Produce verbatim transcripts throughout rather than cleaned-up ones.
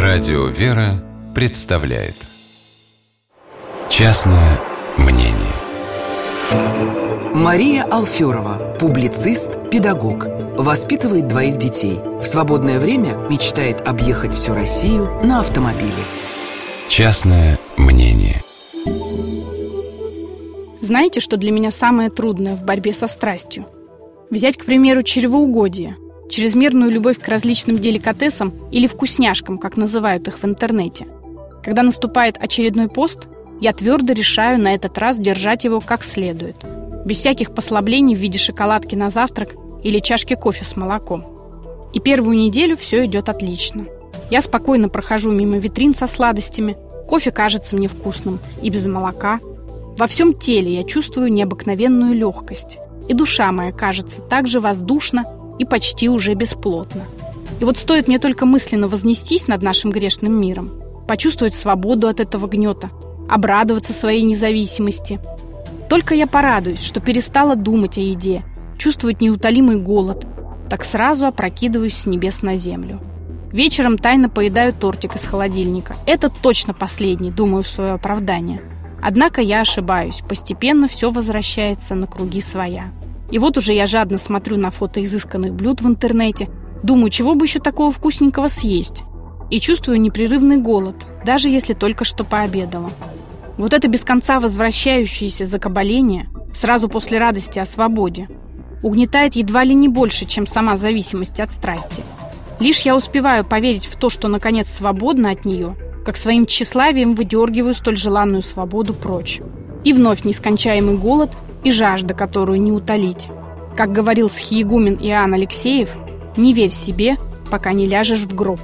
Радио «Вера» представляет «Частное мнение». Мария Алферова, публицист, педагог. Воспитывает двоих детей. В свободное время мечтает объехать всю Россию на автомобиле. «Частное мнение». Знаете, что для меня самое трудное в борьбе со страстью? Взять, к примеру, чревоугодие, чрезмерную любовь к различным деликатесам или вкусняшкам, как называют их в интернете. Когда наступает очередной пост, я твердо решаю на этот раз держать его как следует, без всяких послаблений в виде шоколадки на завтрак или чашки кофе с молоком. И первую неделю все идет отлично. Я спокойно прохожу мимо витрин со сладостями, кофе кажется мне вкусным и без молока. Во всем теле я чувствую необыкновенную легкость, и душа моя кажется так же воздушна и почти уже бесплотна. И вот стоит мне только мысленно вознестись над нашим грешным миром, почувствовать свободу от этого гнета, обрадоваться своей независимости. Только я порадуюсь, что перестала думать о еде, чувствовать неутолимый голод, так сразу опрокидываюсь с небес на землю. Вечером тайно поедаю тортик из холодильника. Это точно последний, думаю в свое оправдание. Однако я ошибаюсь, постепенно все возвращается на круги своя. И вот уже я жадно смотрю на фото изысканных блюд в интернете, думаю, чего бы еще такого вкусненького съесть. И чувствую непрерывный голод, даже если только что пообедала. Вот это без конца возвращающееся закабаление, сразу после радости о свободе, угнетает едва ли не больше, чем сама зависимость от страсти. Лишь я успеваю поверить в то, что наконец свободна от нее, как своим тщеславием выдергиваю столь желанную свободу прочь. И вновь нескончаемый голод и жажда, которую не утолить. Как говорил схиегумен Иоанн Алексеев, не верь себе, пока не ляжешь в гроб.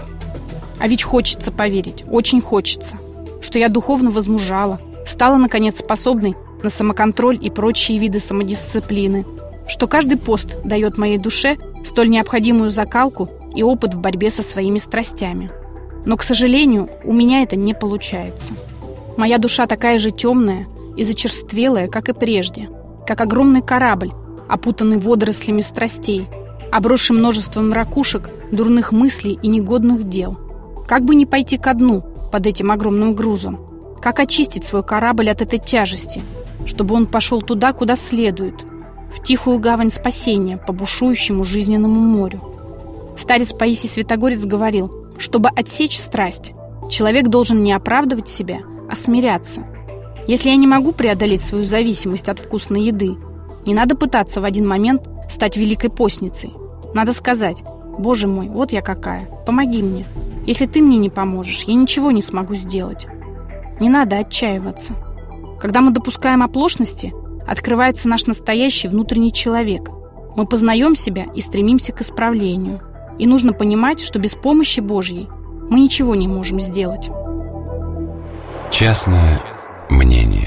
А ведь хочется поверить, очень хочется, что я духовно возмужала, стала, наконец, способной на самоконтроль и прочие виды самодисциплины, что каждый пост дает моей душе столь необходимую закалку и опыт в борьбе со своими страстями. Но, к сожалению, у меня это не получается. Моя душа такая же темная и зачерствелая, как и прежде, как огромный корабль, опутанный водорослями страстей, обросший множеством ракушек, дурных мыслей и негодных дел. Как бы не пойти ко дну под этим огромным грузом? Как очистить свой корабль от этой тяжести, чтобы он пошел туда, куда следует, в тихую гавань спасения по бушующему жизненному морю? Старец Паисий Святогорец говорил, чтобы отсечь страсть, человек должен не оправдывать себя, а смиряться. Если я не могу преодолеть свою зависимость от вкусной еды, не надо пытаться в один момент стать великой постницей. Надо сказать: «Боже мой, вот я какая, помоги мне. Если ты мне не поможешь, я ничего не смогу сделать». Не надо отчаиваться. Когда мы допускаем оплошности, открывается наш настоящий внутренний человек. Мы познаем себя и стремимся к исправлению. И нужно понимать, что без помощи Божьей мы ничего не можем сделать. Частное мнение.